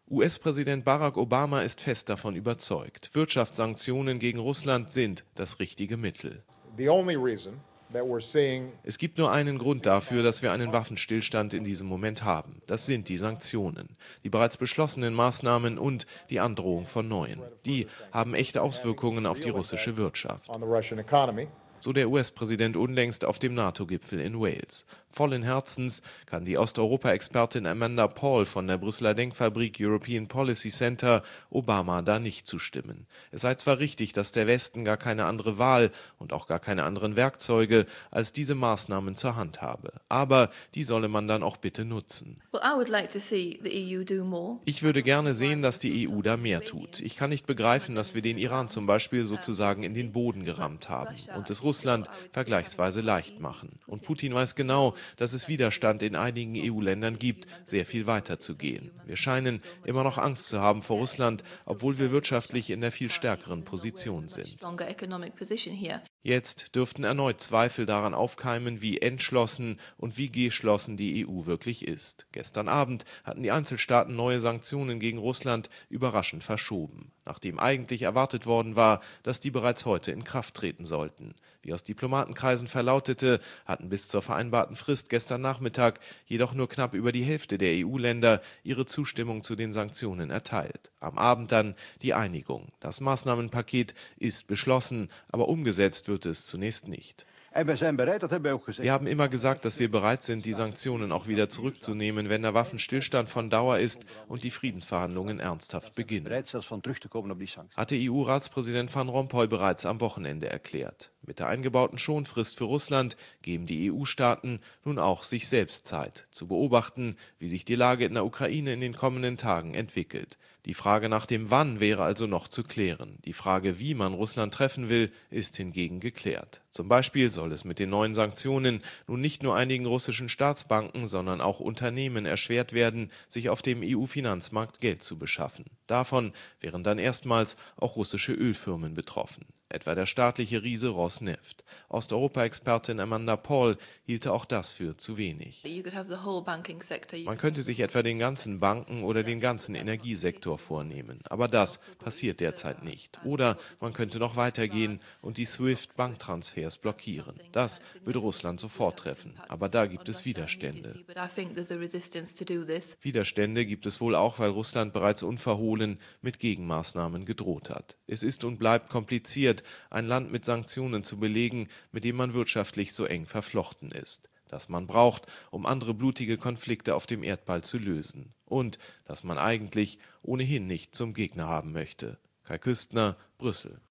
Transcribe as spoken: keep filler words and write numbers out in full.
U S-Präsident Barack Obama ist fest davon überzeugt, Wirtschaftssanktionen gegen Russland sind das richtige Mittel. Es gibt nur einen Grund dafür, dass wir einen Waffenstillstand in diesem Moment haben. Das sind die Sanktionen, die bereits beschlossenen Maßnahmen und die Androhung von neuen. Die haben echte Auswirkungen auf die russische Wirtschaft. So der U S-Präsident unlängst auf dem NATO-Gipfel in Wales. Vollen Herzens kann die Osteuropa-Expertin Amanda Paul von der Brüsseler Denkfabrik European Policy Center Obama da nicht zustimmen. Es sei zwar richtig, dass der Westen gar keine andere Wahl und auch gar keine anderen Werkzeuge als diese Maßnahmen zur Hand habe. Aber die solle man dann auch bitte nutzen. Ich würde gerne sehen, dass die E U da mehr tut. Ich kann nicht begreifen, dass wir den Iran zum Beispiel sozusagen in den Boden gerammt haben und es Russland vergleichsweise leicht machen. Und Putin weiß genau, dass es Widerstand in einigen E U-Ländern gibt, sehr viel weiter zu gehen. Wir scheinen immer noch Angst zu haben vor Russland, obwohl wir wirtschaftlich in der viel stärkeren Position sind. Jetzt dürften erneut Zweifel daran aufkeimen, wie entschlossen und wie geschlossen die E U wirklich ist. Gestern Abend hatten die Einzelstaaten neue Sanktionen gegen Russland überraschend verschoben, nachdem eigentlich erwartet worden war, dass die bereits heute in Kraft treten sollten. Wie aus Diplomatenkreisen verlautete, hatten bis zur vereinbarten Frist gestern Nachmittag jedoch nur knapp über die Hälfte der E U-Länder ihre Zustimmung zu den Sanktionen erteilt. Am Abend dann die Einigung. Das Maßnahmenpaket ist beschlossen, aber umgesetzt wird es zunächst nicht. Wir haben immer gesagt, dass wir bereit sind, die Sanktionen auch wieder zurückzunehmen, wenn der Waffenstillstand von Dauer ist und die Friedensverhandlungen ernsthaft beginnen, hatte E U-Ratspräsident Van Rompuy bereits am Wochenende erklärt. Mit der eingebauten Schonfrist für Russland geben die E U-Staaten nun auch sich selbst Zeit, zu beobachten, wie sich die Lage in der Ukraine in den kommenden Tagen entwickelt. Die Frage nach dem Wann wäre also noch zu klären. Die Frage, wie man Russland treffen will, ist hingegen geklärt. Zum Beispiel soll es mit den neuen Sanktionen nun nicht nur einigen russischen Staatsbanken, sondern auch Unternehmen erschwert werden, sich auf dem E U-Finanzmarkt Geld zu beschaffen. Davon wären dann erstmals auch russische Ölfirmen betroffen, etwa der staatliche Riese Rosneft. Osteuropa-Expertin Amanda Paul hielte auch das für zu wenig. Man könnte sich etwa den ganzen Banken- oder den ganzen Energiesektor vornehmen, aber das passiert derzeit nicht. Oder man könnte noch weitergehen und die SWIFT-Banktransfers blockieren. Das würde Russland sofort treffen, aber da gibt es Widerstände. Widerstände gibt es wohl auch, weil Russland bereits unverhohlen mit Gegenmaßnahmen gedroht hat. Es ist und bleibt kompliziert, ein Land mit Sanktionen zu belegen, mit dem man wirtschaftlich so eng verflochten ist, das man braucht, um andere blutige Konflikte auf dem Erdball zu lösen und das man eigentlich ohnehin nicht zum Gegner haben möchte. Kai Küstner, Brüssel.